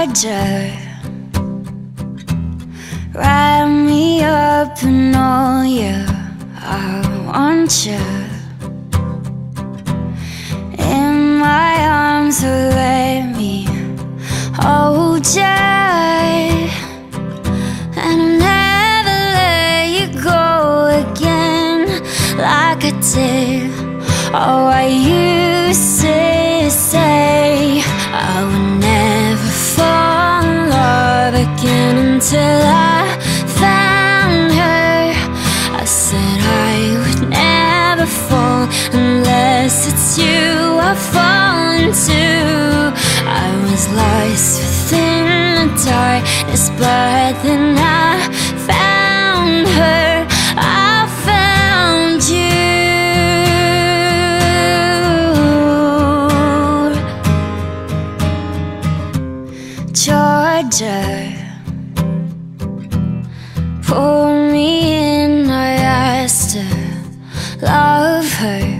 Georgia, wrap me up in all you, I want you in my arms, so let me hold you, and I'll never let you go again like I did. Oh, I used to say I would never fall in love again until I found her. I said I would never fall unless it's you I fall into. I was lost within the darkness, but then I found her. I found you. Georgia, pull me in, I asked to love her.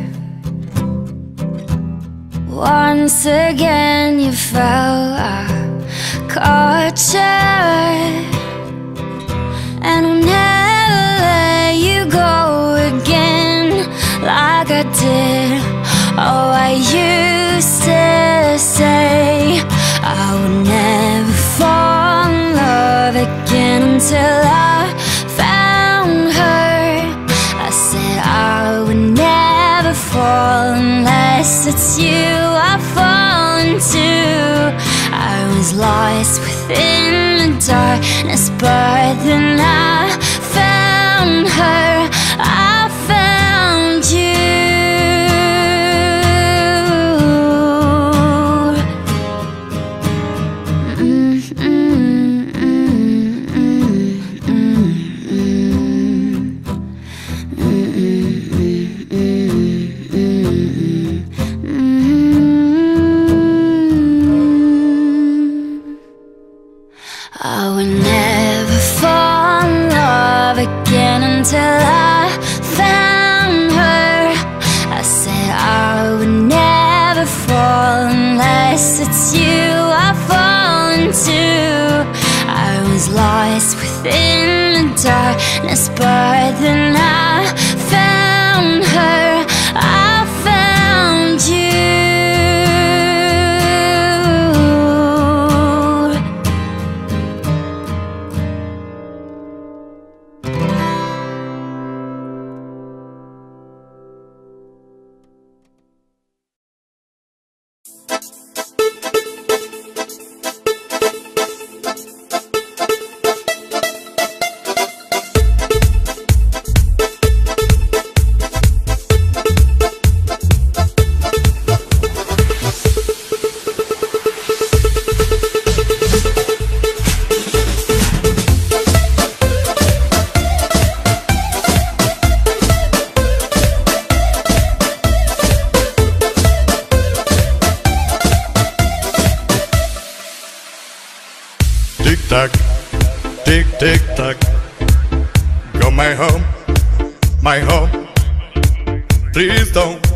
Once again you fell, I caught you, and I'll never let you go again like I did. Oh, I used to say I would never fall in love again until I found her. I said I would never fall unless it's you I fall into. I was lost within the darkness, but then I found her. I found you. I would never fall in love again until I found her. I said I would never fall unless it's you I fall into. I was lost within the darkness, but then I found her. I found you. Tick tock, tick tick tock. Go my home, my home. Please don't